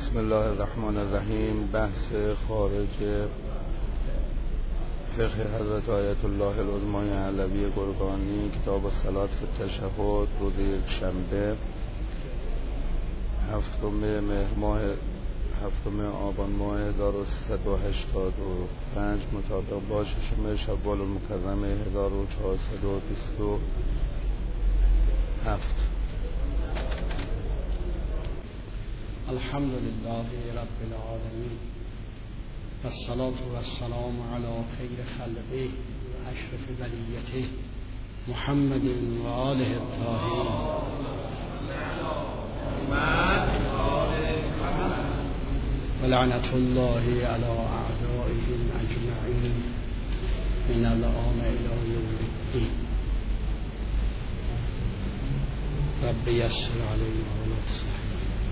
بسم الله الرحمن الرحیم. بحث خارج فقه حضرت آیت الله العظمای علوی گرگانی، کتاب الصلاة فی التشهد، روز یکشنبه هفتم آبان ماه 1385 مطابق با ششم شوال المکرمه 1427. الحمد لله رب العالمين والصلاة والسلام على خير خلقه وأشرف بليته محمد وآله الطاهرين ولعنة الله على أعدائهم أجمعين من الآن إلى يوم الدين. رب يسر علينا ولا تسهل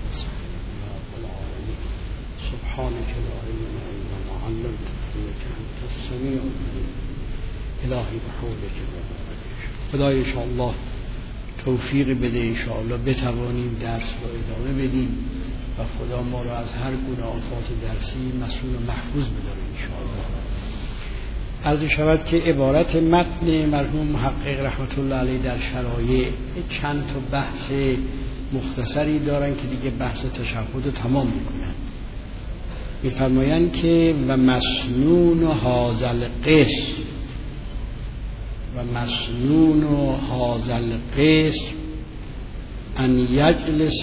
سبحانك لا علم لنا إلا ما علمتنا إنك أنت السميع العليم. الهی بحولك خدای ان شاء الله توفیق بده، ان شاء الله بتوانیم درس رو ادامه بدیم و خدا ما رو از هر گونه آفات درسی مسئول و محفوظ بداره ان شاء الله. عرض شود که عبارت متن مرحوم محقق رحمت الله علیه در شرایع چند تا بحث مختصری دارن که دیگه بحث تشهد رو تمام میکنن. می‌فرمایند که و مسنون هذا القسم ان یجلس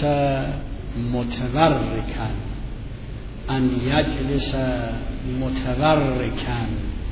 متورکا.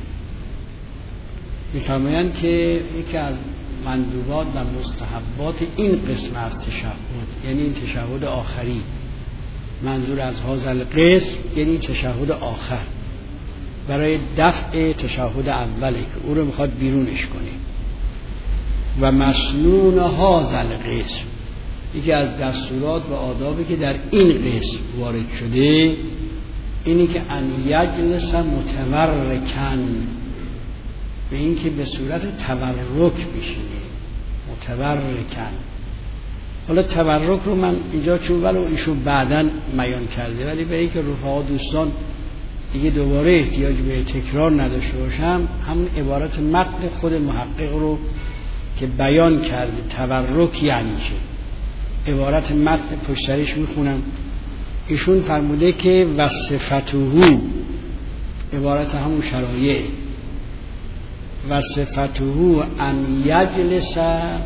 می‌فرمایند که یکی از مندوبات و مستحبات این قسم از تشهد، یعنی این تشهد آخری، منظور از هذا القسم یعنی تشهد آخر، برای دفع تشهد اوله که او رو میخواد بیرونش کنه. و مسنون هذا القسم، یکی از دستورات و آدابی که در این قسم وارد شده اینی که ان یجلس متورکن، به این که به صورت تورک بشینه. متورکن، حالا تورک رو من اینجا چون ولو ایشون بعداً بیان کرده، ولی به اینکه رفقا دوستان دیگه دوباره احتیاج به تکرار نداشته باشم، همون عبارت متن خود محقق رو که بیان کرده تورک یعنی چه، عبارت متن پشتریش میخونم. ایشون فرموده که و صفته، عبارت همون شرایع، و صفته ان یجلس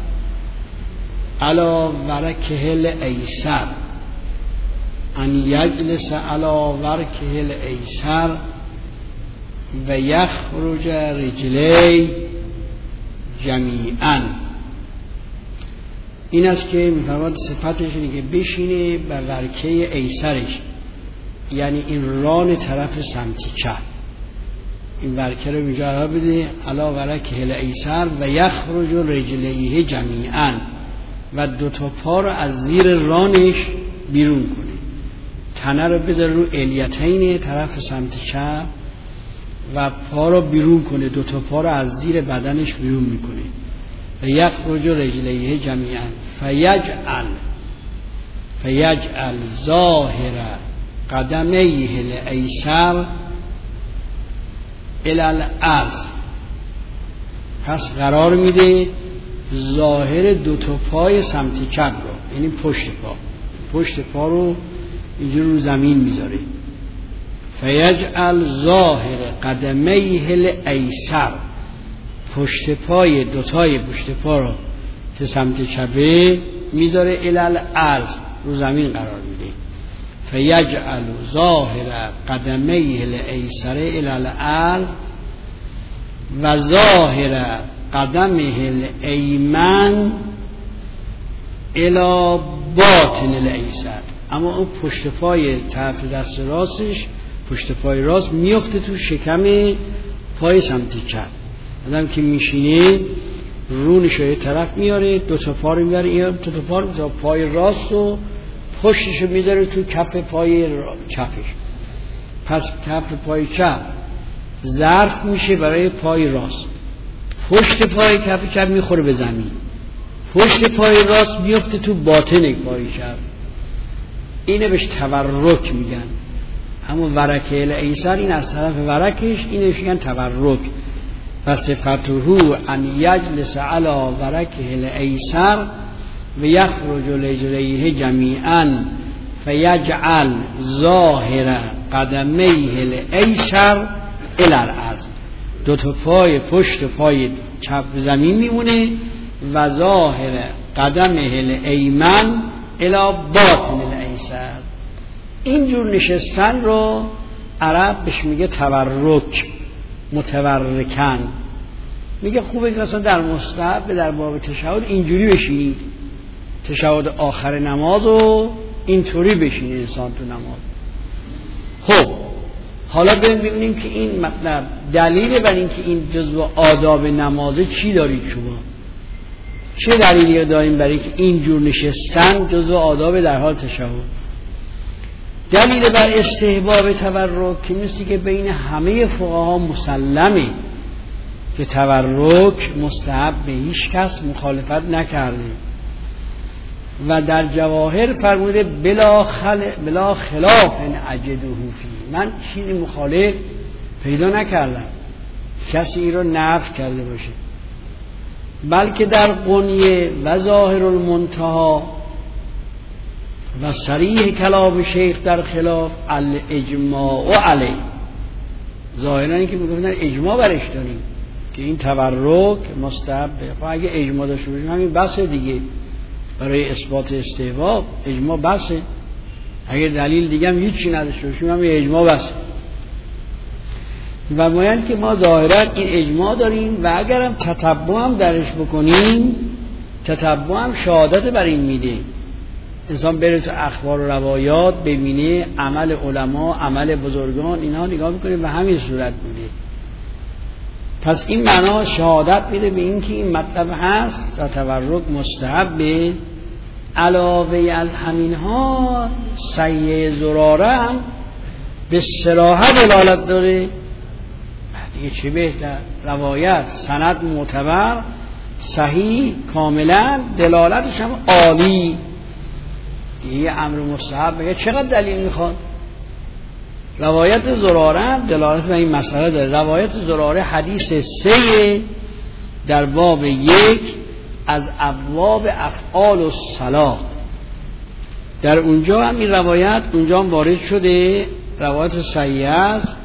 علی ورکه الایسر، ان یجلس علی ورکه الایسر و یخرج رجلی جمیعا. این است که می‌فرماد صفتش اینه که بشینه به ورکه ایسرش، یعنی این ران طرف سمت چپ، این ورکه رو اینجا قرار بده علی ورکه الایسر و یخرج رجلیه جمیعا، و دو تا پا رو از زیر رانش بیرون کنه. تنه رو بذاره رو الیتین طرف سمت چپ و پا رو بیرون کنه، دو تا پا رو از زیر بدنش بیرون میکنه. و یخرج رجلیه جمیعا فیجعل ظاهر قدمیه الایسر الی الارض. پس قرار میده ظاهر دو تا پای سمت چپ رو، یعنی پشت پا رو اینجور رو زمین میذاره. فیجعل ظاهر قدمیه الایسر، پشت پای دوتای پشت پا رو که سمت چپه میذاره الی الارض، رو زمین قرار میده. فیجعل ظاهر قدمیه الایسر الی الارض و ظاهر قدمه الایمن الی باطن الایسر. اما اون پشت پای طرف دست راستش، پشت پای راست میفته تو شکم پای سمت چپ. آدم که میشینه رونش رو طرف میاره، دو تا پا رو میاره، دو تا پا رو تا پای راست و پشتش رو میذاره تو کف پای چپش. پس کف پای چپ ظرف میشه برای پای راست، پشت پای کف چپ میخوره به زمین، پشت پای راست میفته تو باطن پای چپ. اینه بهش تورک میگن. همون ورکه الایسر این از طرف ورکش، اینه میگن تورک. و صفته ان یجلس علی ورکه الایسر و یخرج رجلیه جمیعا فیجعل ظاهر قدمیه الایسر الی الارض. دو تا پای پشت پای چپ زمین میمونه و ظاهر قدمه الایمن الی باطن الایسر. اینجور نشستن رو عرب بهش میگه تورک، متورکن. میگه خوبه که مثلا در مستحب در باب تشهد اینجوری بشینید، تشهد آخر نماز و اینطوری بشینه انسان تو نماز. خب حالا ببینیم که این مطلب دلیل بر این که این جزو آداب نمازه چی دارید شما؟ چه دلیلی داریم برای که اینجور نشستن جزو آداب در حال تشهد؟ دلیل بر استحباب تورک که مثل که بین همه فقها مسلمه که تورک مستحب به هیچ کس مخالفت نکرده و در جواهر فرموده بلا خلاف اجده فی. من چیزی مخالف پیدا نکردم کسی این رو نفی کرده باشه، بلکه در قنیه و ظاهر المنتهی و صریح کلام شیخ در خلاف الاجماع علیه. ظاهرا این که میگفتن اجماع برش داریم که این تورک مستحبه. خب اگه اجماع داشته باشیم همین بسه دیگه، برای اثبات استحباب اجماع بسه. اگه دلیل دیگه هم هیچی نداشته باشیم همین اجماع بسه. و باید که ما ظاهرا این اجماع داریم و اگرم تتبع هم درش بکنیم، تتبع هم شهادت بر این میده. انسان بره تو اخبار و روایات ببینه عمل علما، عمل بزرگان، اینها نگاه میکنه و همین صورت میده. پس این معنا شهادت میده به این که این مطلب هست و تورک مستحبه. علاوه از همینها سیه زراره هم به صراحت دلالت داره. دیگه چه بهتر؟ روایت سند معتبر صحیح کاملا دلالتش هم عالی. دیگه امر مستحب میگه چقدر دلیل میخواد؟ روایت زراره هم دلالت به این مسئله داره. روایت زراره حدیث 3 در باب 1 از ابواب افعال الصلات. در اونجا هم این روایت اونجا هم وارد شده، روایت صحیح است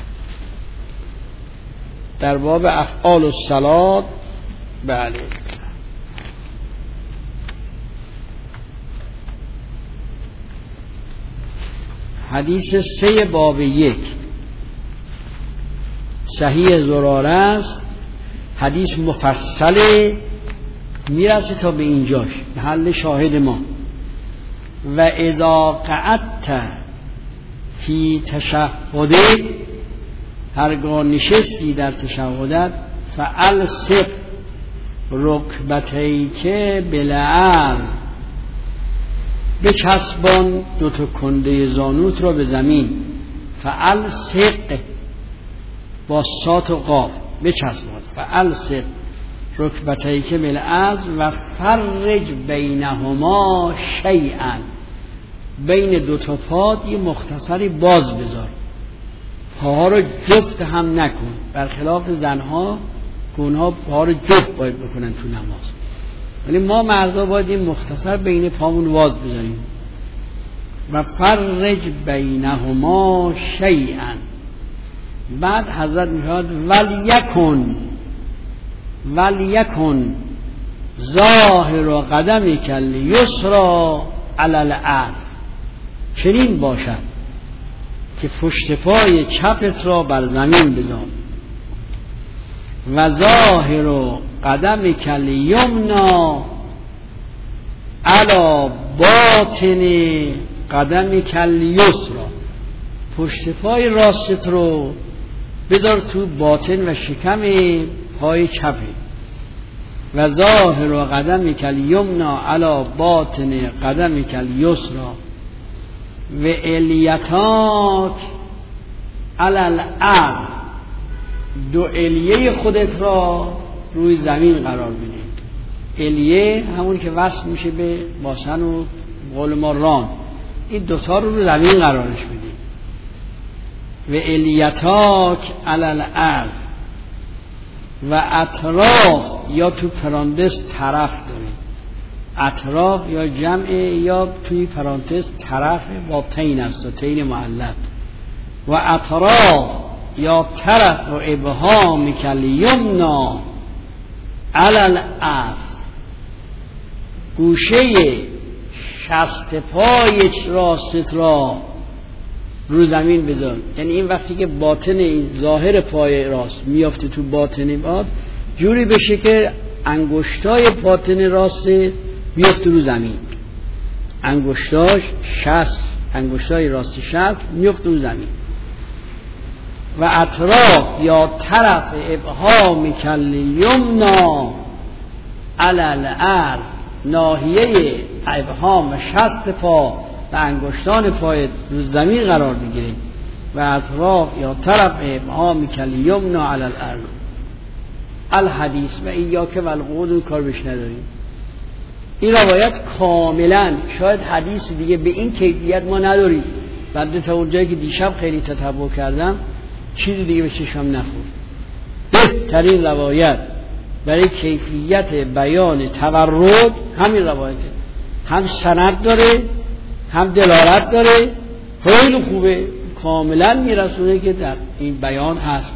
در باب افعال الصلات. بله حدیث 3 باب 1 صحیح زراره است. حدیث مفصله میرسه تا به اینجاش محل شاهد ما. و اذا قعدت فی تشهدت، هرگاه نشستی در تشهدت، فالصق رکبتیک بالارض، بچسبان دو تا کنده زانوت را به زمین. فالصق با صاد و قاف بچسبان. فالصق رکبتیک بالارض و فرج بینهما شیئا، بین دو تا پات یه مختصری باز بذار، پاها رو جفت هم نکن. برخلاف زنها که اونها پاها رو جفت باید بکنن تو نماز، ولی ما مردا باید این مختصر بین پامون واز بذاریم. و فرج بینهما شیئا. بعد حضرت میفرماد ولیکن ظاهر قدمک الیسری علی الارض، چنین باشد که پشت پای چپت را بر زمین بذار. و ظاهر قدمک الیمنا علی باطن قدمک الیسری، پشت پای راستت رو بذار تو باطن و شکم پای چپت. و ظاهر قدمک الیمنا علی باطن قدمک الیسری و الیتاک علی الارض، دو الیه خودت را روی زمین قرار بده. الیه همون که وصل میشه به باسن و قول ما ران، این دوتا رو زمین قرارش میدیم. و الیتاک علی الارض و اطراف یا تو پرانتز طرف داریم، اطراف یا جمع یا توی پرانتز طرف با تین است و تین معلق. و اطراف یا طرف و ابهام کل یمنا علی الارض، گوشه شست پای راست را رو زمین بذار. یعنی این وقتی که باطن این ظاهر پای راست میافته تو باطن باد، جوری بشه که انگشتای باطن راست بیافته رو زمین، انگشتاش شست، انگشتای راست شست میافته رو زمین. و اطراف یا طرف ابهام کل یمنا علی الارض، ناحیه ابهام شست پا و انگشتان پای رو زمین قرار میگیره. و اطراف یا طرف ابهام کل یمنا علی الارض. الحدیث و ایاک و القعود کار بش نداریم. این روایت کاملا، شاید حدیث دیگه به این کیفیت ما نداریم. بعد تا اونجایی که دیشب خیلی تتبع کردم چیزی دیگه به چشم نخورد. بهترین روایت برای کیفیت بیان تورد همین روایته. هم سند داره، هم دلالت داره، خیلی خوبه، کاملا میرسونه که در این بیان هست.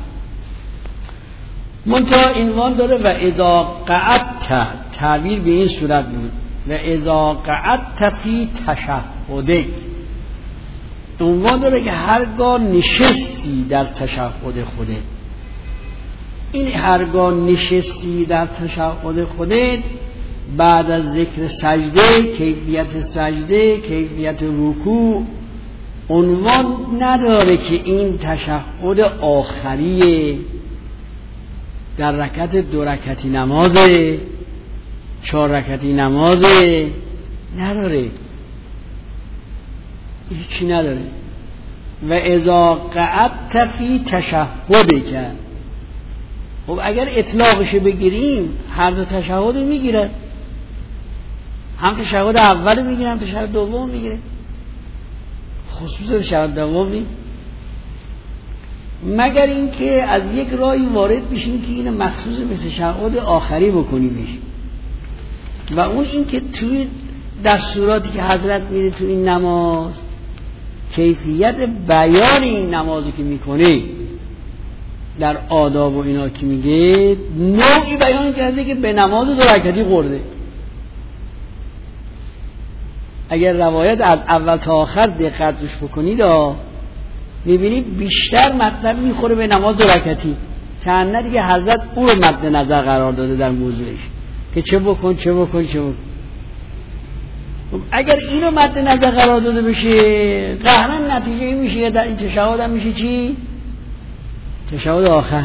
منتها عنوان داره و اذا قعدت، تعبیر به این صورت بود و اذا قعدت فی تشهدک، عنوان داره که هرگاه نشستی در تشهد خودت. این هرگاه نشستی در تشهد خودت بعد از ذکر سجده، کیفیت سجده، کیفیت رکوع، عنوان نداره که این تشهد آخریه، در رکعت 2 رکعتی نمازه، 4 رکعتی نمازه، نداره، هیچی نداره. و اذا قعدت فی تشهدک، خب اگر اطلاقش بگیریم هر دو تشهد میگیره، هم تشهد اول میگیره هم تشهد دوم میگیره، خصوصا تشهد دوم نی، مگر اینکه از یک راهی وارد بشیم که این مخصوص به تشهد آخری بکنیمش. و اون این که توی دستوراتی که حضرت میده تو این نماز، کیفیت بیان این نمازی که میکنه در آداب و اینا که میگه، نوعی بیان کرده که به نماز 2 رکعتی خورده. اگر روایت از اول تا آخر دقت روش بکنید میبینید بیشتر مطلب میخوره به نماز 2 رکعتی، چند دیگه حضرت او رو مد نظر قرار داده در موضوعش که چه بکن چه بکن چه بکن. اگر اینو مد نظر قرار داده بشه، قهرن نتیجه این میشه در این تشهد هم میشه چی؟ تشهد آخر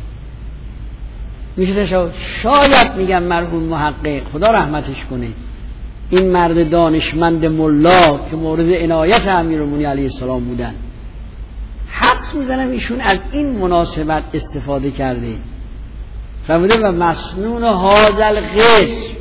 میشه تشهد. شاید میگم مرحوم محقق خدا رحمتش کنه، این مرد دانشمند ملا که مورد عنایت امیرالمومنین علیه السلام بودن، حدس میزنم ایشون از این مناسبت استفاده کرده، فرموده و مسنون هذا القسم،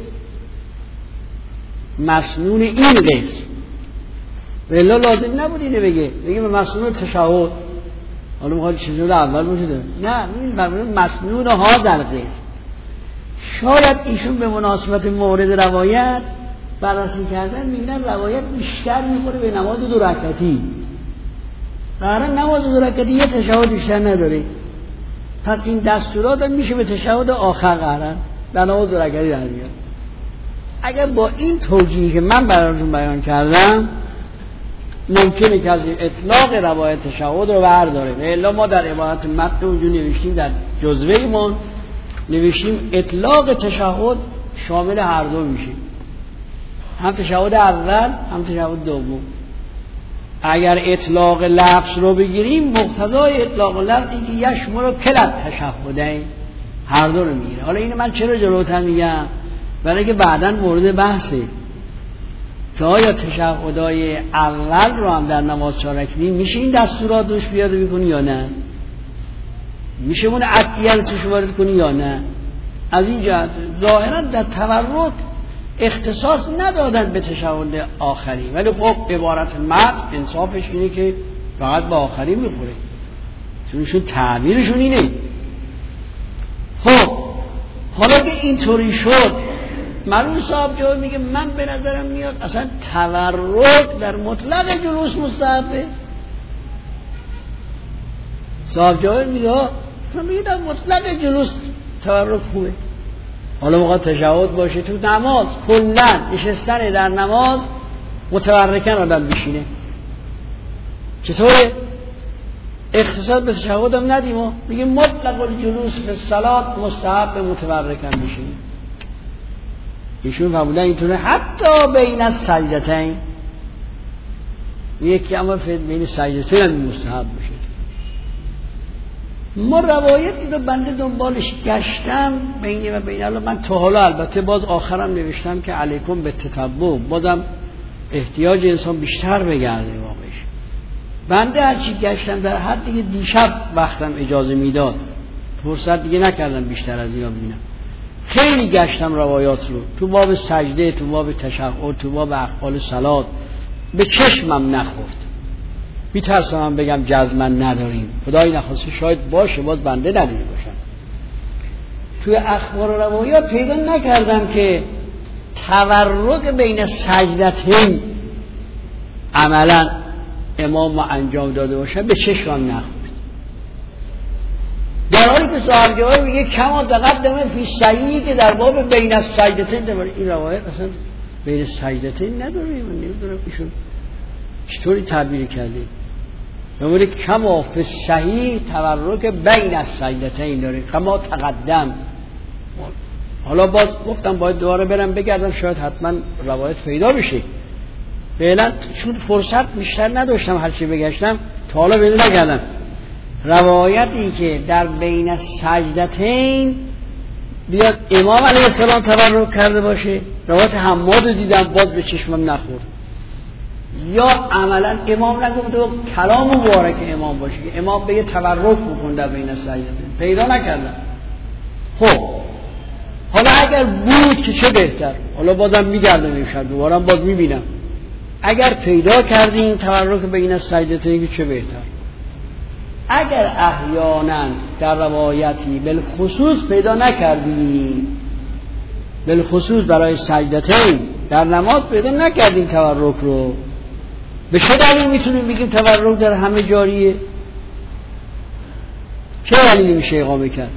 مسنون این قسم، ولی لازم نبود اینو بگه به مسنون تشهد. حالا میخواد چیزی اول باشه، نه این مسنون هذا القسم. شاید ایشون به مناسبت مورد روایت بررسی کردن میبینن روایت بیشتر میخوره به نماز 2 رکعتی، قرار نماز 2 رکعتی یه تشهد بیشتر نداره، پس این دستورات هم میشه به تشهد آخر قرار در نماز 2 رکعتی در میاد. اگر با این توجیهی که من براتون بیان کردم ممکنه که از اطلاق روایت تشهد رو برداره، و الا ما در عبارت متن اونجا نوشتیم، در جزوه ما نوشتیم اطلاق تشهد شامل هر دو میشه، هم تشهد اول هم تشهد دوم. اگر اطلاق لفظ رو بگیریم مقتضای اطلاق لفظی که یشمل کلت تشهدین، هر دو رو میگیره. حالا اینو من چرا جلوتر میگم؟ برای اینکه بعداً مورد بحثه که آیا تشهدهای اول رو هم در نماز 4 رکعتی میشه این دستورات روش پیاده بکنی یا نه، میشه اون عطیه رو توش وارد کنی یا نه. از این جهت ظاهرا در تورد اختصاص ندادن به تشهد آخری، ولی خب عبارت متن انصافش اینه که فقط به آخری میخوره، چونشون تعبیرشون اینه. خب حالا که اینطوری شد، مرحوم صاحب جواب میگه من به نظرم میاد اصلا تورک در مطلق جلوس مستحبه. صاحب جواب میگه در مطلق جلوس تورک خوبه. حالا موقع تشهد باشه تو نماز، کلا نشستن در نماز متورکن آدم بشینه، چطوره؟ اختصاص به تشهد هم ندیم و میگه مطلق الجلوس به صلات مستحب متورکن بشینه. ایشون فرمودن اینطوره حتی بین السجدتین، یکی اما بین سجدتین هم مستحب بشه. ما روایتی رو بنده دنبالش گشتم بینی و بین الله، من تا حالا البته باز آخرم نوشتم که علیکم به تتبع، بازم احتیاج انسان بیشتر بگرده واقعش. بنده هرچی گشتم در حد دیگه دیشب وقتم اجازه میداد، فرصت دیگه نکردم بیشتر از اینا ببینم. خیلی گشتم روایات رو تو باب سجده، تو باب تشهد، تو باب اقوال صلات، به چشمم نخورد. میترسم بگم جزما نداریم، خدای نخواسته شاید باشه، باز بنده ندیده باشم. توی اخبار و روایات پیدا نکردم که تورک بین سجدتین عملا امام انجام داده باشه، به چشمم نخورد. در حالی که صاحب جواب میگه کما تقدم فی صحیح که در باب بین السجدتین داره. این روایت اصلا بین سجدتین نداره. من نمیدونم ایشون چطوری تعبیر کرده. نمونه کما فی صحیح تورک بین السجدتین داره، کما تقدم. حالا باز گفتم باید دوباره برم بگردم، شاید حتما روایت پیدا بشه. فعلا چون فرصت بیشتر نداشتم هرچی بگشتم تا حالا پیدا نکردم روایتی که در بین سجدتین بیاد امام علیه السلام تورک کرده باشه. روایت حماد رو دیدم باز به چشمم نخورد، یا عملا امام نگفته و کلام مبارک امام باشه که امام بگه تورک بکن در بین سجدتین، پیدا نکردم. خب حالا اگر بود که چه بهتر، حالا بازم میگردم امشب دوباره باز میبینم اگر پیدا کردیم تورک بین سجدتین که چه بهتر. اگر احیانا در روایتی بالخصوص پیدا نکردیم، بالخصوص برای سجدتین در نماز پیدا نکردیم تورک رو، به چه دلیل میتونیم بگیم تورک در همه جاریه؟ چه دلیلی میشه اقامه کرد؟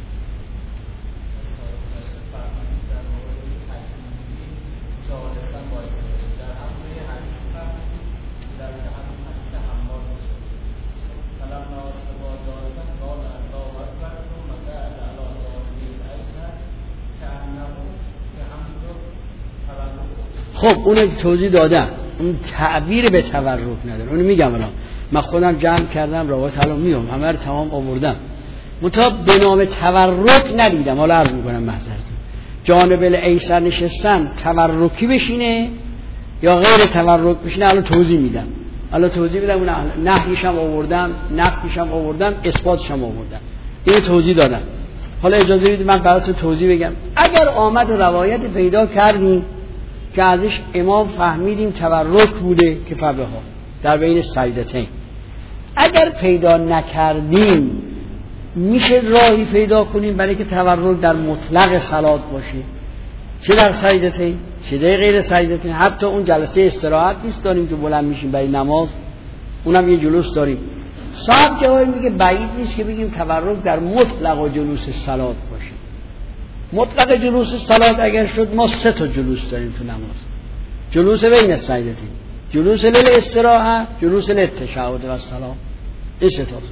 خب اونو توضیح دادم، اون تعبیر به تورک نداره، اونو میگم الان. من خودم جمع کردم روایت الان میام همه رو تمام آوردم، مطابق به نام تورک ندیدم. حالا عرض میکنم محضرتون، جانب الایسر نشستن تورکی بشینه یا غیر تورک بشینه، الان توضیح میدم. اون نهیش هم آوردم، نفیش هم آوردم، اثباتش هم آوردم، اینو توضیح دادم. حالا اجازه بدید من براتون توضیح بگم. اگر آمد روایت پیدا کردیم که ازش امام فهمیدیم تورک بوده که فبها در بین سجدتین، اگر پیدا نکردیم میشه راهی پیدا کنیم برای که تورک در مطلق صلات باشه، چه در سجدتین چه در غیر سجدتین. حتی اون جلسه استراحت نیست داریم که بلند میشیم برای نماز، اونم یه جلوس داریم. صاحب جواب میگه بعید نیست که بگیم تورک در مطلق و جلوس صلات باشه. مطلق جلوس صلات اگر شد ما 3 تا جلوس داریم تو نماز: جلوس بین السجدتین، جلوس للاستراحه، جلوس للتشهد و السلام. این 3 تا.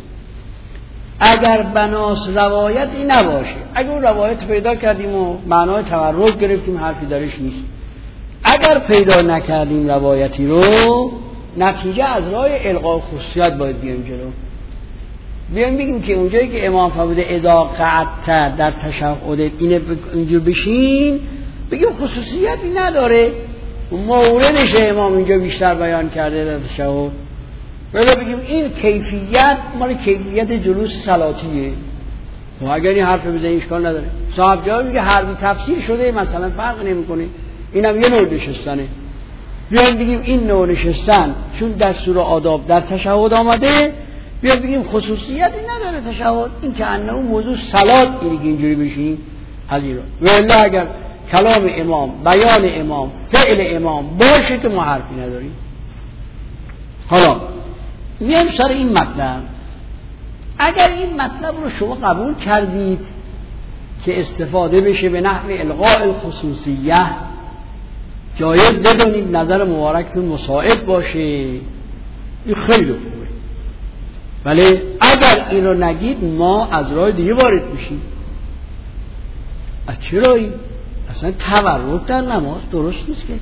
اگر بناس روایتی نباشه، اگر اون روایت پیدا کردیم و معنای تورک گرفتیم حرفی درش نیست. اگر پیدا نکردیم روایتی رو، نتیجه از راه الغاء خصوصیات باید بیایم جلو. بیایم بگیم که اونجایی که امام فرموده اذا قعدت در تشهد اینجور بشین، بگیم خصوصیتی نداره، موردش امام اینجا بیشتر بیان کرده در تشهد، ولی بگیم این کیفیت مال کیفیت جلوس صلاتیه. و اگر این حرف بزنی اشکال نداره. صاحب جواب میگه هر دو تفسیر شده، مثلا فرق نمیکنه. اینم یه نوع نشستنه. بیایم بگیم این نوع نشستن چون دستور آداب در تشهد آمده، بیایم بگیم خصوصیتی نداره تشهد، این که انه موضوع صلات اینی که اینجوری بشینیم از این رو. والله اگر کلام امام، بیان امام، فعل امام باشه که ما حرفی نداریم. حالا میایم سر این مطلب. اگر این مطلب رو شما قبول کردید که استفاده بشه به نحو الغاء الخصوصیه، جایز بدونید نظر مبارکتون مساعد باشه، این خیلی خوبه. ولی اگر این رو نگید ما از راه دیگه وارد میشیم. از چرا این؟ اصلا تورک در نماز درست نیست که.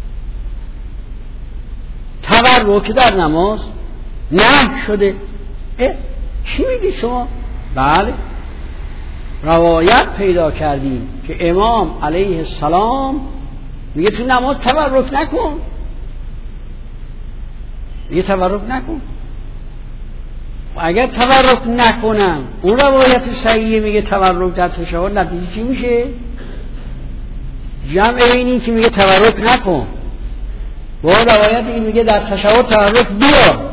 تورک در نماز نه شده. چی میگی شما؟ بله روایت پیدا کردیم که امام علیه السلام میگه تو نماز تورک نکن، میگه تورک نکن. و اگر تورک نکنم اون روایت صحیحه میگه تورک در تشهد، نتیجه چی میشه؟ جمع اینی که میگه تورک نکن و روایت این میگه در تشهد تورک بیار،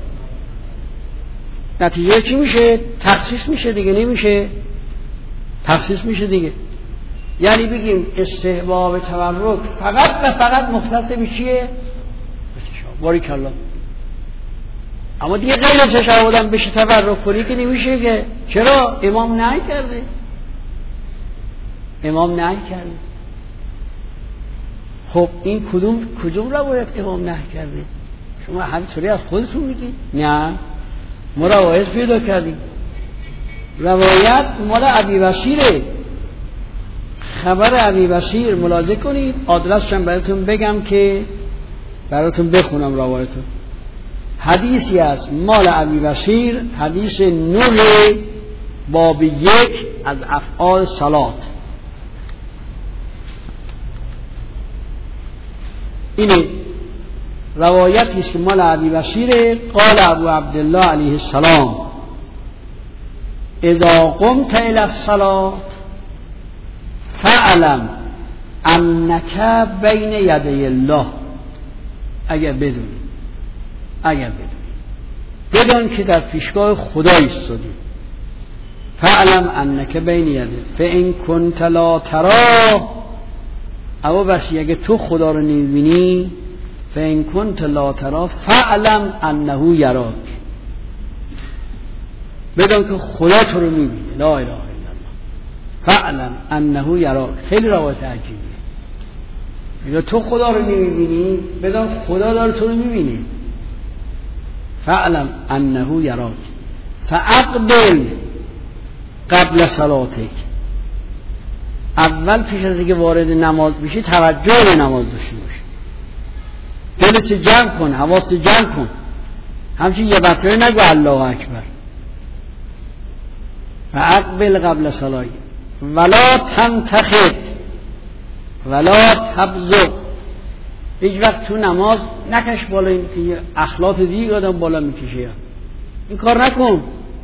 نتیجه چی میشه؟ تخصیص میشه دیگه. نمیشه تخصیص میشه دیگه. یعنی بگیم استحباب تورک فقط و فقط مختص به چیه؟ باریک الله. اما دیگه غیر تشهد هم بشه تورک کنی که نمیشه که. چرا؟ امام نهی کرده. امام نهی کرده. خب این کدوم روایت امام نهی کرده؟ شما همینطوری از خودتون میگید؟ نه، ما روایت پیدا کردیم. روایت مال ابی بصیره، خبر ابی بصیر. ملاحظه کنید آدرسش هم براتون بگم که براتون بخونم روایتو. حدیثی است مال ابی بصیر، حدیث 9 باب 1 از افعال صلات. اینه روایتی است که مال ابی بصیر. قال ابو عبدالله علیه السلام اذا قمت الى الصلاة فاعلم انک بین یدی الله. اگر بدون که در پیشگاه خدا ایستادی. فاعلم انک بین یدی فان کنت لا تراه، اما بس اگه تو خدا رو نمیبینی، فان کنت لا تراه فاعلم انه یراک، بدون که خدا تو رو میبینه. لا اله الا الله. فاعلم انه یراک. خیلی روایت عجیبیه. اگه تو خدا رو نمیبینی، بدون خدا داره تو رو میبینه. فاعلم انه یراک فاقبل قبل صلاتک. اول پیش از اینکه وارد نماز بشی توجه به نماز داشته باش. دلت جمع کن، حواست جمع کن. همچنین یه بطره نگو الله اکبر. فاقبل قبل صلاتک ولا تنتخط ولا تبزق. هیچ وقت تو نماز نکش بالا، این که اخلاط دیگه آدم بالا میکشه. این کار نکن.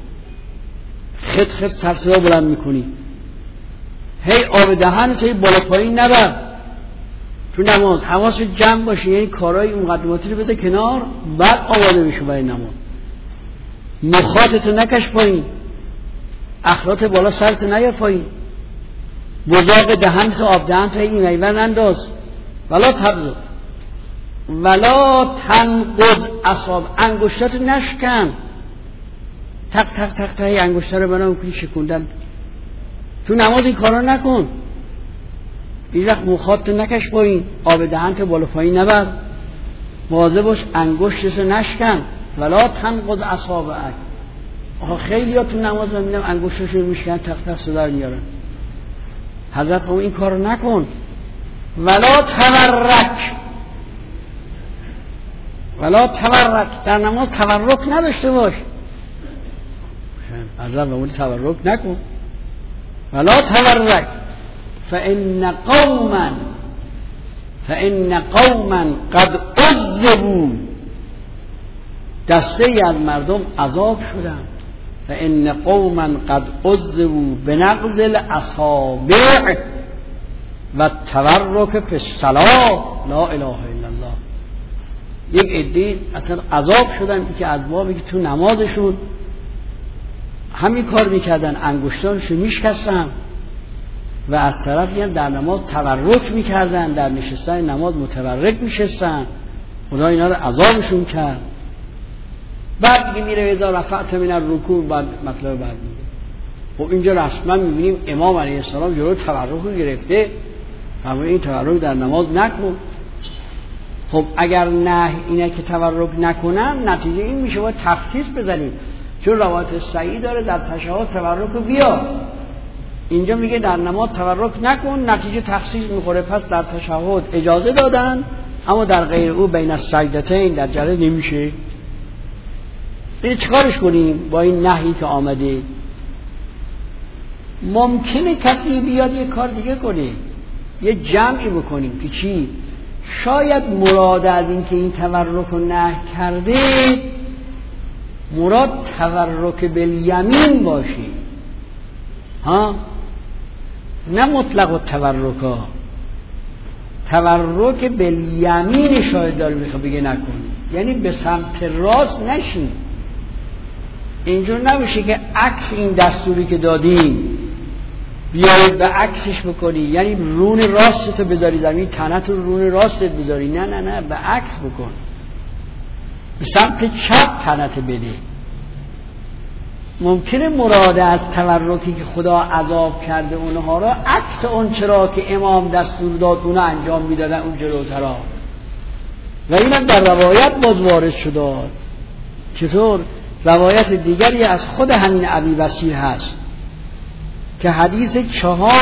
خط سر صدا بلند میکنی، هی آب دهن تو بالا پایین نبر تو نماز. حواس جمع باشه، یعنی کارهای مقدماتی رو بذار کنار، بعد آماده بشو برای نماز. مخاطتو نکش پایین، اخلاط بالا سرت نیار پایین، بزاق دهن تو آب دهن تو این میون انداز. ولا تبزق ولا تنقض اصابع. انگشتاتو نشکن، تق تق تق تق انگشتا رو بنا میکنی شکوندن. تو نماز این کارا نکن. این وقت مخاطتو نکش پایین، آب دهن تو بالا پایین نبر، مواظب باش انگشتتو نشکن. ولا تنقض اصابعک. خیلی ها تو نماز من میدم انگشتشو میشکن، تق تق صدا میارن. حضرت فرمود این کارو نکن. ولا تورک در نماز تورک نداشته باش. حضرت فرمود تورک نکن. ولا تورک فان قوما قد عذبوا. دسته ای از مردم عذاب شدن. فان قوما قد عذبوا بنقض الاصابع. و تورک فی الصلاة لا اله الا الله. یک عده اصلا عذاب شدن که از بابی که تو نمازشون همین کار میکردن، انگشتانشون میشکستن و از طرفی هم در نماز تورک میکردن، در نشستن نماز متورک میشستن، خدا اینا رو عذابشون کرد. بعد دیگه میره اذا رفعت من الرکوع، بعد مطلب بعد میگه. خب اینجا رسما میبینیم امام علیه السلام جلوی تورک رو گرفته، اما این تورک در نماز نکن. خب اگر نه اینه که تورک نکنن، نتیجه این میشه باید تخصیص بزنیم، چون روایت صحیح داره در تشهد تورک رو بیار. اینجا میگه در نماز تورک نکن، نتیجه تخصیص میخوره. پس در تشهد اجازه دادن، اما در غیر او بین السجدتین در جره نمیشه. این چیکارش کنیم با این نهی که آمده؟ ممکنه کسی بیاد یه کار دیگه کنه، یه جمعی بکنیم که چی؟ شاید مراد از این که این تورک رو نهی کرده مراد تورک بالیمین باشه، ها، نه مطلق التورک ها. تورک بالیمین شاید داره میخواد بگه نکن، یعنی به سمت راست نشین. اینجور نمیشه که عکس این دستوری که دادیم بیایید به عکسش بکنی، یعنی رون راستتو بذاری زمین، تنت رو رون راستت بذاری. نه نه نه، به عکس بکن، به سمت چپ تنت بده. ممکنه مراد از تورکی که خدا عذاب کرده اونها را عکس اون چرا که امام دستور داد اونها انجام میدادن اون جلوترا، و اینم در روایت باز وارد شده. چطور؟ روایت دیگری از خود همین ابی بصیر هست که حدیث 4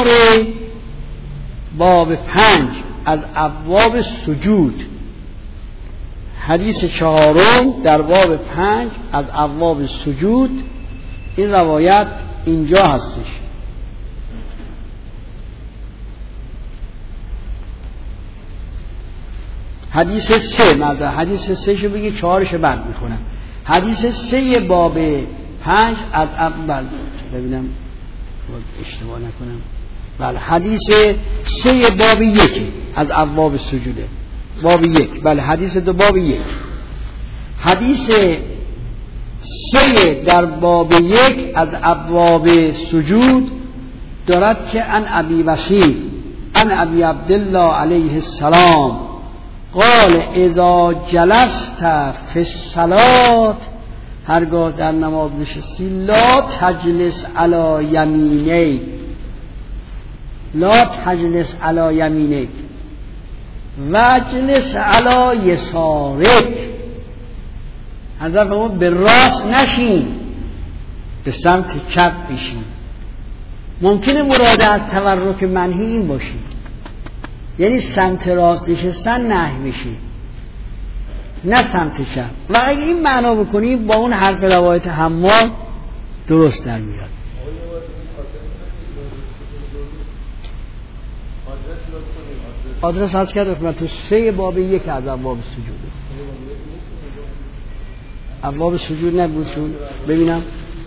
باب 5 از ابواب سجود، حدیث 4 در باب 5 از ابواب سجود، این روایت اینجا هستش. حدیث 3 حدیث 3 شو بگی 4 شو بعد میخونم. حدیث 3 باب 5 از اول، ببینم اشتباه نکنم، بله حدیث 3 باب 1 از ابواب سجوده، باب 1، بله حدیث 2 باب 1. حدیث 3 در باب 1 از ابواب سجود دارد که ان ابی بصیر ان ابی عبدالله علیه السلام قال اذا جلست فی الصلاة، هرگاه در نماز نشستی، لا تجلس علی یمینیک، لا تجلس علی یمینیک واجلس علی یسارک. حضرت فرمود به راست نشین، به سمت چپ بشین. ممکنه مراد از تورک منهی این باشه، یعنی سمت راست نشستن نهی میشه، نه سمت چپ. و اگه این معنا بکنی با اون حرف روایت حماد درست در میاد. آدرس هست کرد خدمت 3 باب 1 از ابواب سجود. ابواب سجود نبودشون ببینم،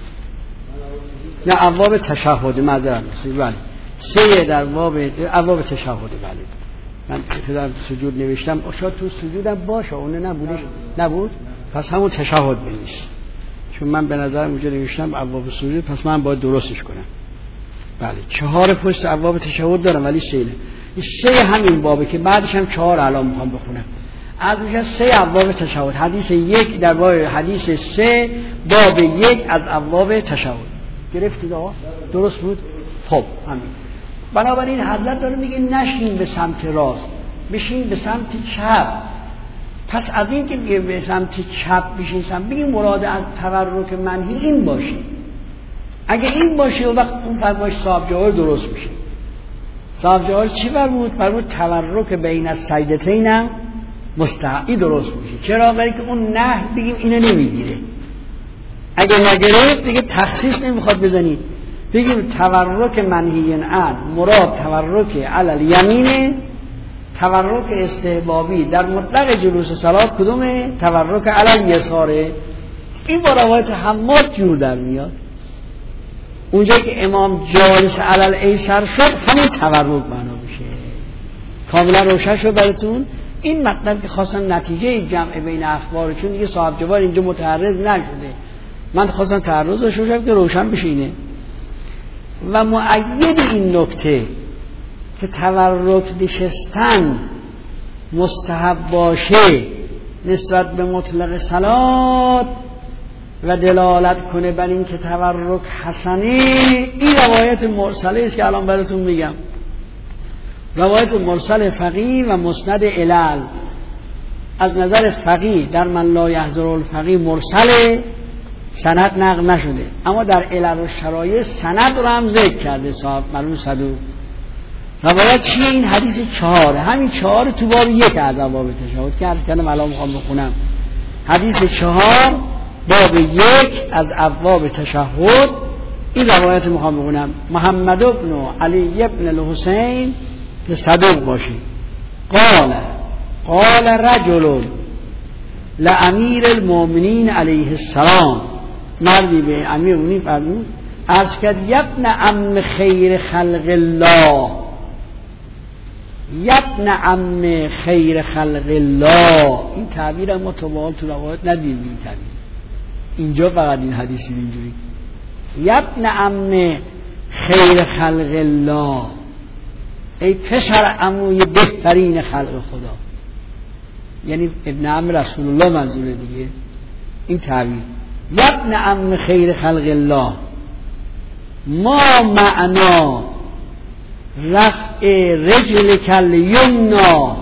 نه ابواب تشهد، معذرت میخوام، بله 3 در ابواب تشهد. بله من در سجود نوشتم، شاید تو سجودم باشه، اون نبودش، نبود، پس همون تشهد بنویس، چون من به نظر اونجا نوشتم ابواب سجود، پس من باید درستش کنم. بله 4 پشت ابواب تشهد دارم، ولی 3 این 3 همین بابه که بعدش هم 4 الان میخوام بخونم. از اونجا 3 ابواب تشهد، حدیث 1 در باب، حدیث 3 باب 1 از ابواب تشهد. گرفتید آقا؟ درست بود؟ خب همین. بنابراین حضرت داره میگه نشین به سمت راست، بشین به سمت چپ. پس از این که میگه به سمت چپ بشین، بگیم مراد از تورک منهی این باشه. اگه این باشه و وقت اون فرمایش صاحب جواهر درست میشه. صاحب جواهر چی فرمود؟ فرمود تورک بین السجدتین هم مستحقی درست میشه. چرا؟ برای که اون نه بگیم اینو نمیگیره. اگه نگرفت دیگه تخصیص نمیخواد بزنید، بگیم تورک منهی عن مراد تورک علی الیمین، تورک استحبابی در مطلق جلوس صلات کدومه؟ تورک علی الیساره. این با روایت حماد جور در میاد. اونجا که امام جالس علی الایسر شد همین تورک معنا میشه. کاملا روشن شد براتون؟ این مطلب که خواستم نتیجه جمع بین اخبار، چون دیگه صاحب جوار اینجا متعرض نشده، من خواستم تعرض داشته باشم که روشن بشه اینه. و مؤید این نکته که تورک نشستن مستحب باشه نسبت به مطلق صلات و دلالت کنه بر این که تورک حسنه، این روایت مرسله است که الان براتون میگم. روایت مرسل فقیه و مسند علل. از نظر فقیه در من لا یحضر الفقیه مرسله، سند نقل نشده، اما در علل و شرایع سند رو هم ذکر کرده صاحب معلوم صدوق. روایت چیه؟ این حدیث 4، همین 4 تو باب 1 از ابواب تشهد که عرض کردم الان میخوام بخونم. حدیث 4 باب 1 از ابواب تشهد، این روایت میخوام بخونم. محمد بن علی بن الحسین که صدوق باشه، قال رجل لامیر المؤمنین علیه السلام، مردی به امیر المؤمنین فرمود عرض کرد یبن عم خیر خلق الله، یبن عم خیر خلق الله. این تعبیر هم متوال تو روایت ندیدیم، این تعبیر اینجا فقط این حدیثی اینجوری یبن عم خیر خلق الله، ای پسر عموی بهترین خلق خدا، یعنی ابن عم رسول الله منظوره دیگه. این تعبیر یبن عم خیر خلق الله، ما معنا رفع رجلک الیمنا،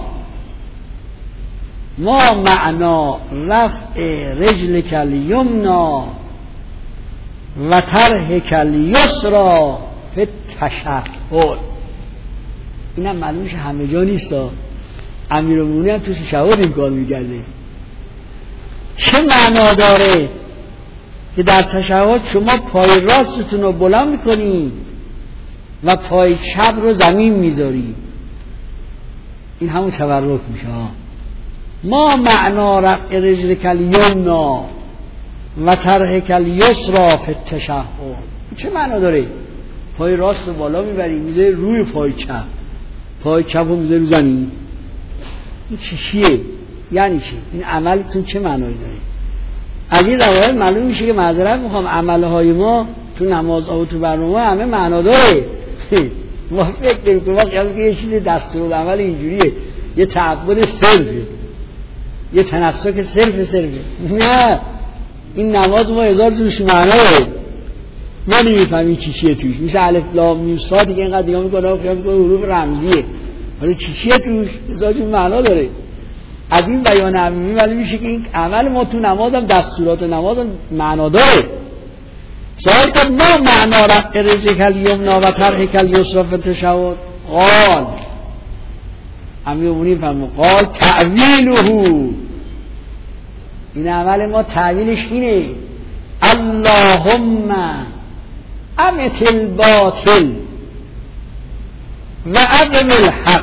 ما معنا رفع رجلک الیمنا و ترحک الیسرا فی التشهد. اینم معلومش همه جا نیست، امیرالمومنین هم تو تشهد این کار میکرده. چه معنا داره که در تشهد شما پای راستتون رو بلند میکنی و پای چپ رو زمین میذاری؟ این همون تورک میشه. ما معنا رفع رجلک الیمنا و ترحک الیسرا فی التشهد. چه معنا داره؟ پای راست رو بالا میبری میذاری روی پای چپ، پای چپ رو میذاری رو زمین. این چیه؟ یعنی چی؟ این عملتون چه معنایی داره؟ از این روایت معلوم میشه که معذرت میخوام عملهای ما تو نمازها و تو برنامه همه معنا داره. ما فکر نمی‌کنیم، ما خیال می‌کنیم یه چیز دستورالعمل اینجوریه، یه تعبد صرفه، یه تنسک صرفه. نه، این نماز ما هزار توش معنا داره، ما نمیفهمیم چیه توش. میشه الف لام میم صاد دیگه اینقدر دیگه میکنه خیال می‌کنه حروف رمزیه، ولی چیه توش هزار توش معنا داره. از این بیان عمومی ولی میشه که این عمل ما تو نماز هم دستورات نماز هم معنا داره. سوال کرد ما معنا رفع رجلک الیمنا و ترحک الیسرا فی التشهد. قال امیرالمومنین فرمود قال تعویله، این عمل ما تعویلش اینه اللهم امت الباطل و اقم الحق.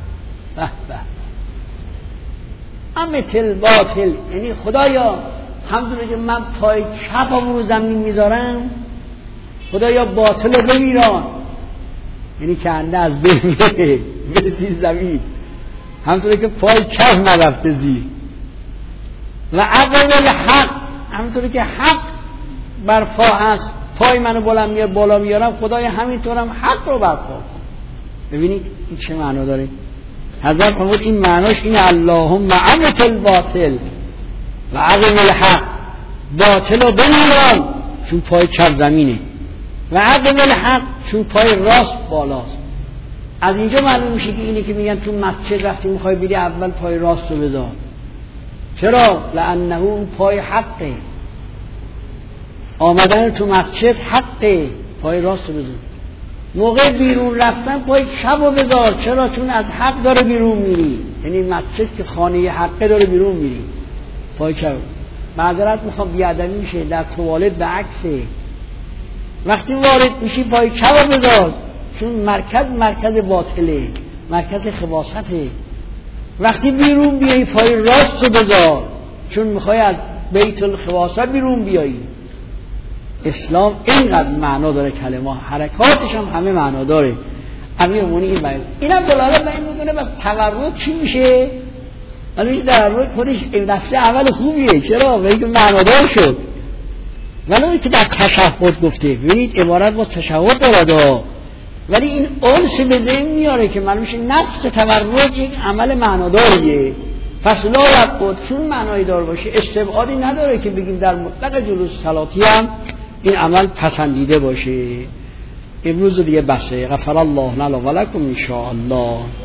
امت الباطل یعنی خدایا همونطور که من پای چپم رو زمین میذارم خدایا باطل رو بمیران، یعنی کنده از بین میره به زیر زمین، همونطور که پای چپ نرفته زیر. و اقم الحق، همونطور که حق برپا هست پای منو بالا میارم خدایا همینطورم حق رو برپا کن. ببینید این چه معنا داره. حضرت فرمود این معناش اینه اللهم امت الباطل و اقم الحق، باطل رو بمیران چون پای چپ زمینه، و اقم الحق چون پای راست بالاست. از اینجا معلوم میشه که اینه که میگن تو مسجد رفتی میخوای بری اول پای راست رو بذار. چرا؟ لانه اون پای حقه، آمدن تو مسجد حقه، پای راست رو بذار. موقع بیرون رفتن پای چپ رو بذار. چرا؟ چون از حق داره بیرون میری، یعنی مسجد که خانه حقه داره بیرون میری، پای چپ. معذرت میخوام بیادبی میشه، در توالت به عکسه، وقتی وارد میشی پای چپ رو بذار چون مرکز باطله، مرکز خباثته. وقتی بیرون بیایی پای راست رو بذار چون میخوای از بیت الخباثت بیرون بیایی. اسلام اینقدر معنا داره، کلمه حرکاتش هم همه معنا داره. امیرمونی اینم دلالت بر این میکنه بس تورد چی میشه؟ ولی تورد خودش نفس عمل خوبیه. چرا؟ ولی که معنادار شد. ولی که در تشهد گفته، ببینید عبارت با تشهد داره، ولی این انس به ذهن میاره که معلوم میشه نفس تورد یک عمل معناداریه. پس لا یبعد چون معنای دار باشه استبعادی نداره که بگیم در مطلق جلوس صلاتی هم این عمل پسندیده باشه. امروز دیگه بسه. غفر الله لنا و لکم ان شاء الله.